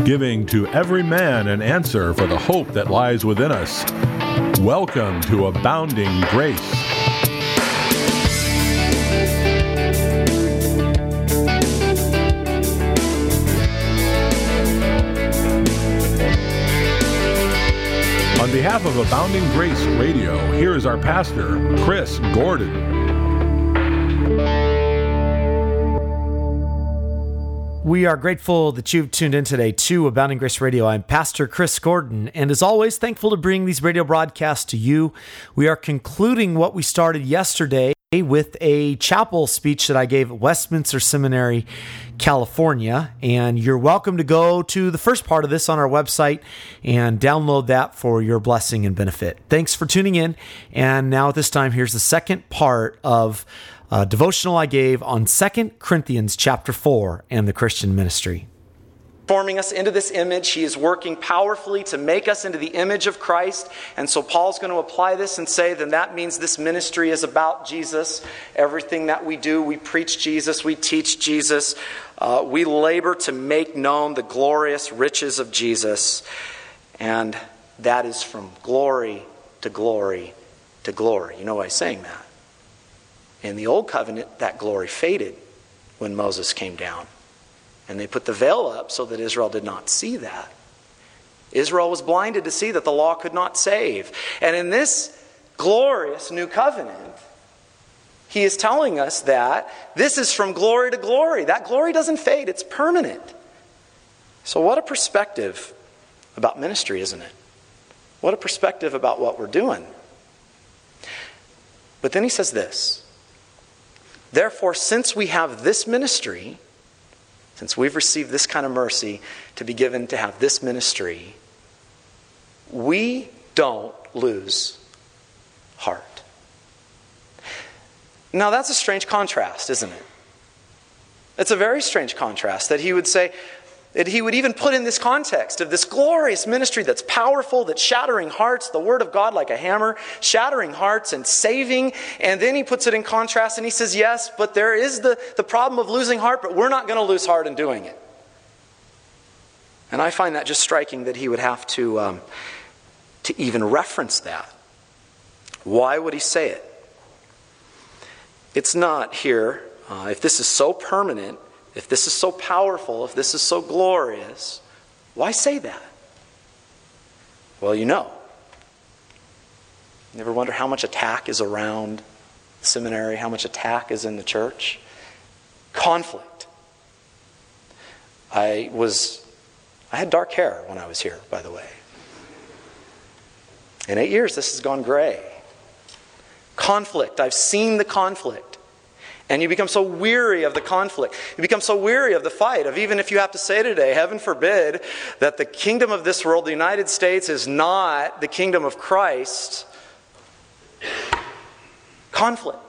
giving to every man an answer for the hope that lies within us. Welcome to Abounding Grace. On behalf of Abounding Grace Radio, here is our pastor, Chris Gordon. We are grateful that you've tuned in today to Abounding Grace Radio. I'm Pastor Chris Gordon, and as always, thankful to bring these radio broadcasts to you. We are concluding what we started yesterday with a chapel speech that I gave at Westminster Seminary, California, and you're welcome to go to the first part of this on our website and download that for your blessing and benefit. Thanks for tuning in, and now at this time, here's the second part of a devotional I gave on 2 Corinthians chapter 4 and the Christian ministry. Forming us into this image, he is working powerfully to make us into the image of Christ. And so Paul's going to apply this and say, then that means this ministry is about Jesus. Everything that we do, we preach Jesus, we teach Jesus. We labor to make known the glorious riches of Jesus. And that is from glory to glory to glory. You know why he's saying that? In the Old Covenant, that glory faded when Moses came down. And they put the veil up so that Israel did not see that. Israel was blinded to see that the law could not save. And in this glorious new covenant, he is telling us that this is from glory to glory. That glory doesn't fade, it's permanent. So what a perspective about ministry, isn't it? What a perspective about what we're doing. But then he says this. Therefore, since we have this ministry, since we've received this kind of mercy to be given to have this ministry, we don't lose heart. Now that's a strange contrast, isn't it? It's a very strange contrast that he would say, that he would even put in this context of this glorious ministry that's powerful, that's shattering hearts, the word of God like a hammer, shattering hearts and saving. And then he puts it in contrast and he says, yes, but there is the problem of losing heart, but we're not going to lose heart in doing it. And I find that just striking that he would have to even reference that. Why would he say it? It's not here, if this is so permanent, if this is so powerful, if this is so glorious, why say that? Well, you know. You ever wonder how much attack is around the seminary, how much attack is in the church? Conflict. I had dark hair when I was here, by the way. In 8 years, this has gone gray. Conflict. I've seen the conflict. And you become so weary of the conflict. You become so weary of the fight. Of even if you have to say today, heaven forbid, that the kingdom of this world, the United States, is not the kingdom of Christ. Conflict.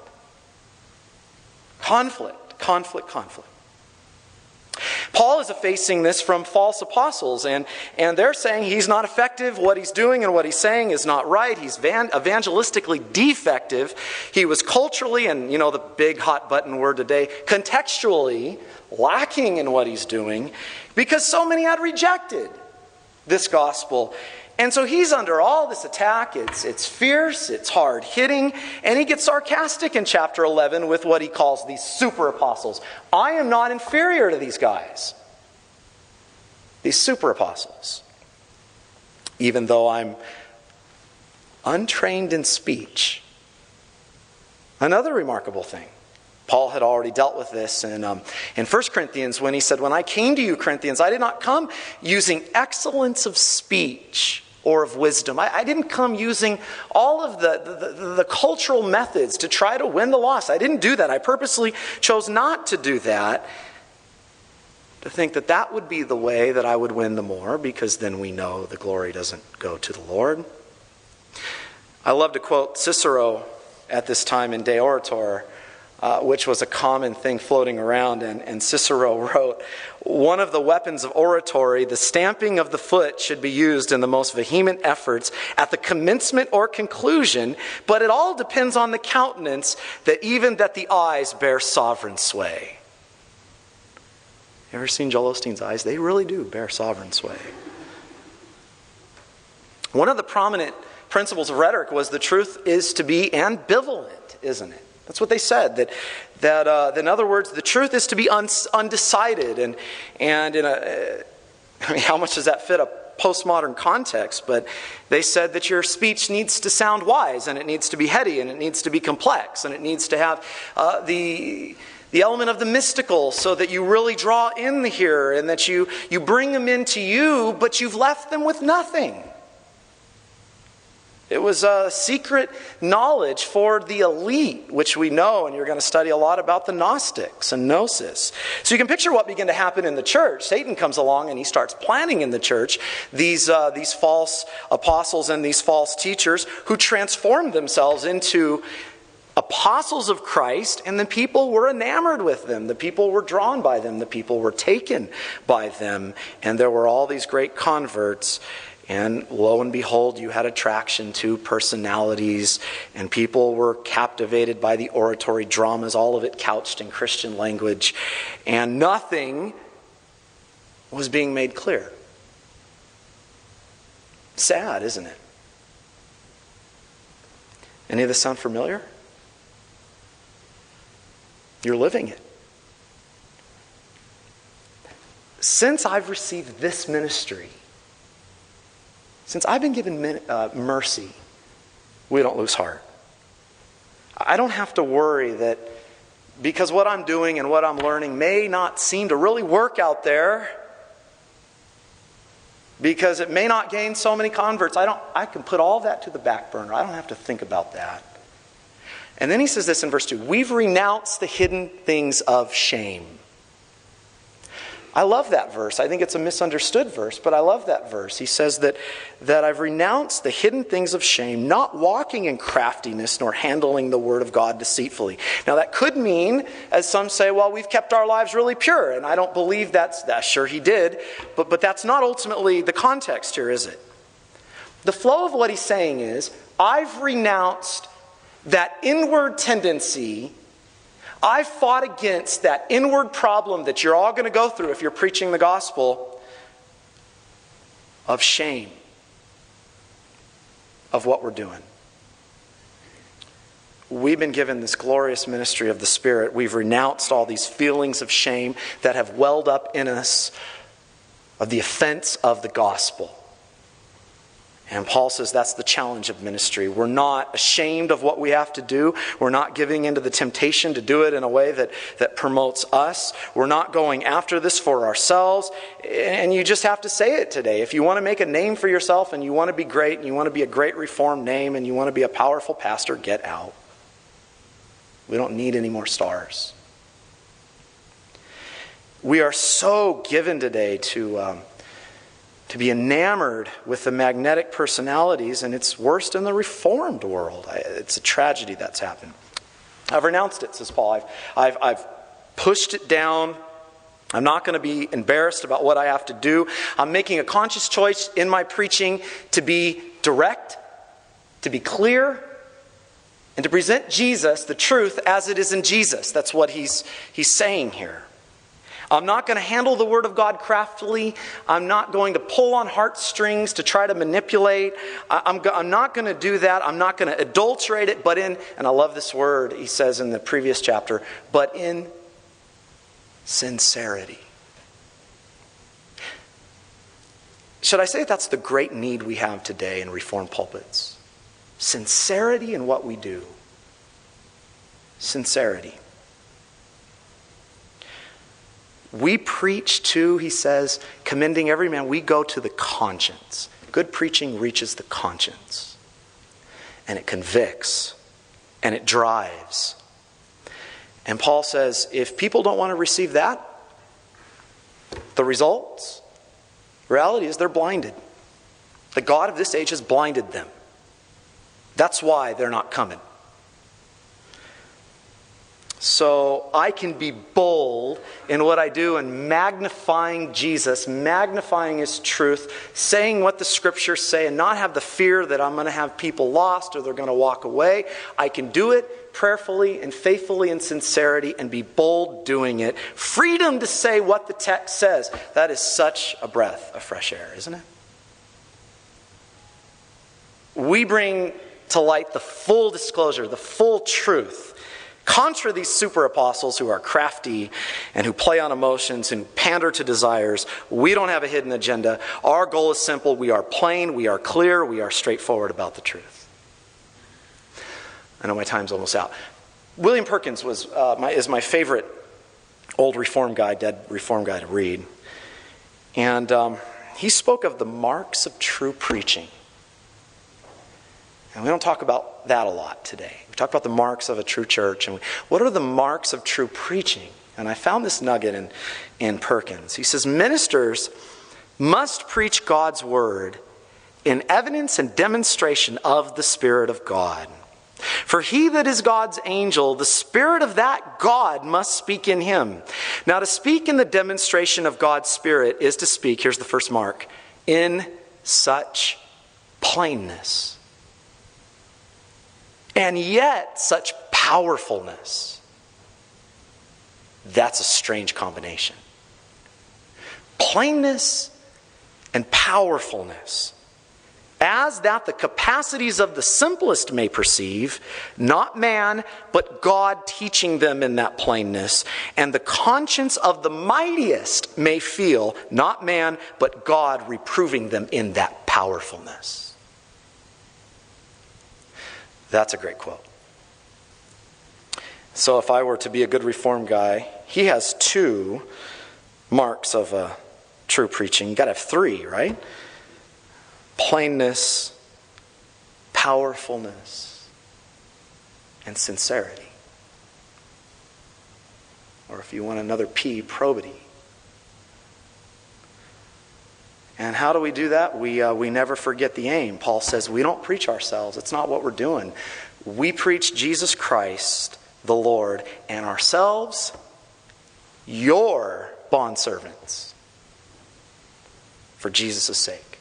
Conflict. Conflict. Conflict. Paul is facing this from false apostles, and they're saying he's not effective, what he's doing and what he's saying is not right, he's evangelistically defective, he was culturally, and you know the big hot button word today, contextually lacking in what he's doing, because so many had rejected this gospel. And so he's under all this attack. It's fierce, it's hard-hitting, and he gets sarcastic in chapter 11 with what he calls these super apostles. I am not inferior to these guys, these super apostles, even though I'm untrained in speech. Another remarkable thing. Paul had already dealt with this in 1 Corinthians when he said, when I came to you, Corinthians, I did not come using excellence of speech or of wisdom. I didn't come using all of the cultural methods to try to win the lost. I didn't do that. I purposely chose not to do that, to think that that would be the way that I would win the more, because then we know the glory doesn't go to the Lord. I love to quote Cicero at this time in De Orator, which was a common thing floating around. And Cicero wrote, one of the weapons of oratory, the stamping of the foot, should be used in the most vehement efforts at the commencement or conclusion, but it all depends on the countenance, that even that the eyes bear sovereign sway. You ever seen Joel Osteen's eyes? They really do bear sovereign sway. One of the prominent principles of rhetoric was the truth is to be ambivalent, isn't it? That's what they said. That in other words, the truth is to be undecided. And in a, how much does that fit a postmodern context? But they said that your speech needs to sound wise, and it needs to be heady, and it needs to be complex, and it needs to have the element of the mystical, so that you really draw in the hearer, and that you bring them into you, but you've left them with nothing. It was a secret knowledge for the elite, which we know, and you're going to study a lot about the Gnostics and Gnosis. So you can picture what began to happen in the church. Satan comes along and he starts planting in the church these false apostles and these false teachers who transformed themselves into apostles of Christ, and the people were enamored with them. The people were drawn by them. The people were taken by them. And there were all these great converts. And lo and behold, you had attraction to personalities, and people were captivated by the oratory dramas, all of it couched in Christian language, and nothing was being made clear. Sad, isn't it? Any of this sound familiar? You're living it. Since I've received this ministry, since I've been given mercy, we don't lose heart. I don't have to worry that because what I'm doing and what I'm learning may not seem to really work out there, because it may not gain so many converts. I can put all that to the back burner. I don't have to think about that. And then he says this in verse 2, we've renounced the hidden things of shame. I love that verse. I think it's a misunderstood verse, but I love that verse. He says that I've renounced the hidden things of shame, not walking in craftiness nor handling the word of God deceitfully. Now that could mean, as some say, well, we've kept our lives really pure, and I don't believe that's sure he did, but that's not ultimately the context here, is it? The flow of what he's saying is, I've renounced that inward tendency. I fought against that inward problem that you're all going to go through if you're preaching the gospel of shame of what we're doing. We've been given this glorious ministry of the Spirit. We've renounced all these feelings of shame that have welled up in us of the offense of the gospel. And Paul says that's the challenge of ministry. We're not ashamed of what we have to do. We're not giving into the temptation to do it in a way that promotes us. We're not going after this for ourselves. And you just have to say it today. If you want to make a name for yourself and you want to be great and you want to be a great reformed name and you want to be a powerful pastor, get out. We don't need any more stars. We are so given today to be enamored with the magnetic personalities, and it's worse in the reformed world. It's a tragedy that's happened. I've renounced it, says Paul. I've pushed it down. I'm not going to be embarrassed about what I have to do. I'm making a conscious choice in my preaching to be direct, to be clear, and to present Jesus, the truth, as it is in Jesus. That's what he's saying here. I'm not going to handle the Word of God craftily. I'm not going to pull on heartstrings to try to manipulate. I'm not going to do that. I'm not going to adulterate it, but and I love this word he says in the previous chapter, but in sincerity. Should I say that's the great need we have today in Reformed pulpits? Sincerity in what we do. Sincerity. We preach to, he says, commending every man. We go to the conscience. Good preaching reaches the conscience. And it convicts. And it drives. And Paul says, if people don't want to receive that, the reality is they're blinded. The God of this age has blinded them. That's why they're not coming. So I can be bold in what I do and magnifying Jesus, magnifying His truth, saying what the Scriptures say, and not have the fear that I'm going to have people lost or they're going to walk away. I can do it prayerfully and faithfully in sincerity and be bold doing it. Freedom to say what the text says. That is such a breath of fresh air, isn't it? We bring to light the full disclosure, the full truth. Contra these super apostles who are crafty and who play on emotions and pander to desires, we don't have a hidden agenda. Our goal is simple. We are plain, we are clear, we are straightforward about the truth. I know my time's almost out. William Perkins is my favorite old Reform guy, dead Reform guy to read. And he spoke of the marks of true preaching. And we don't talk about that a lot today. We talk about the marks of a true church. And what are the marks of true preaching? And I found this nugget in Perkins. He says, ministers must preach God's word in evidence and demonstration of the Spirit of God. For he that is God's angel, the Spirit of that God must speak in him. Now, to speak in the demonstration of God's Spirit is to speak, here's the first mark, in such plainness. And yet, such powerfulness. That's a strange combination. Plainness and powerfulness. As that the capacities of the simplest may perceive, not man, but God teaching them in that plainness, and the conscience of the mightiest may feel, not man, but God reproving them in that powerfulness. That's a great quote. So if I were to be a good Reform guy, he has 2 marks of true preaching. You've got to have 3, right? Plainness, powerfulness, and sincerity. Or if you want another P, probity. And how do we do that? We never forget the aim. Paul says we don't preach ourselves. It's not what we're doing. We preach Jesus Christ, the Lord, and ourselves, your bondservants, for Jesus' sake.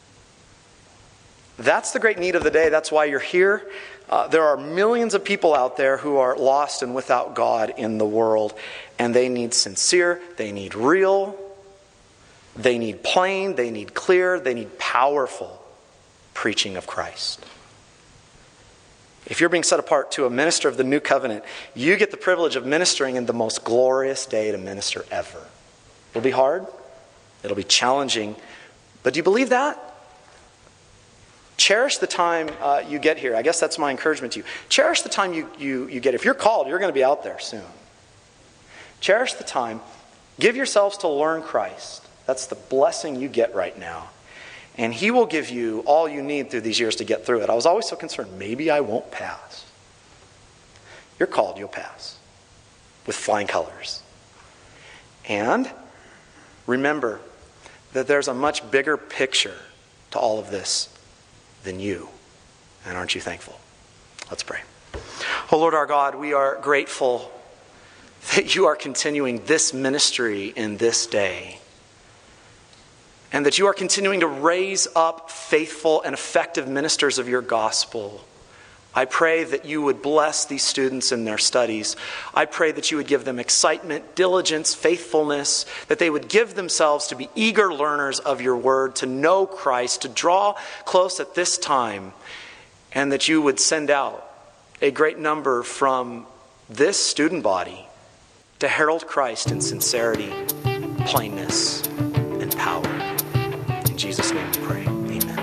That's the great need of the day. That's why you're here. There are millions of people out there who are lost and without God in the world, and they need sincere, they need real, they need plain, they need clear, they need powerful preaching of Christ. If you're being set apart to a minister of the new covenant, you get the privilege of ministering in the most glorious day to minister ever. It'll be hard. It'll be challenging. But do you believe that? Cherish the time you get here. I guess that's my encouragement to you. Cherish the time you get. If you're called, you're going to be out there soon. Cherish the time. Give yourselves to learn Christ. That's the blessing you get right now. And He will give you all you need through these years to get through it. I was always so concerned, maybe I won't pass. You're called, you'll pass. With flying colors. And remember that there's a much bigger picture to all of this than you. And aren't you thankful? Let's pray. Oh Lord our God, we are grateful that you are continuing this ministry in this day. And that you are continuing to raise up faithful and effective ministers of your gospel. I pray that you would bless these students in their studies. I pray that you would give them excitement, diligence, faithfulness, that they would give themselves to be eager learners of your word, to know Christ, to draw close at this time, and that you would send out a great number from this student body to herald Christ in sincerity, plainness, and power. In Jesus' name we pray. Amen.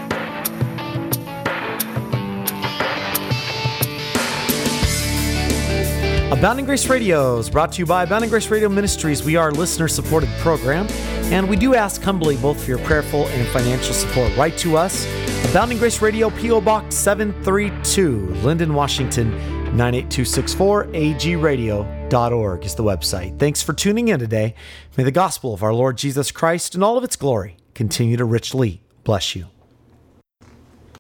Abounding Grace Radio is brought to you by Abounding Grace Radio Ministries. We are a listener-supported program, and we do ask humbly both for your prayerful and financial support. Write to us, Abounding Grace Radio, P.O. Box 732, Linden, Washington, 98264, agradio.org is the website. Thanks for tuning in today. May the gospel of our Lord Jesus Christ and all of its glory continue to richly bless you.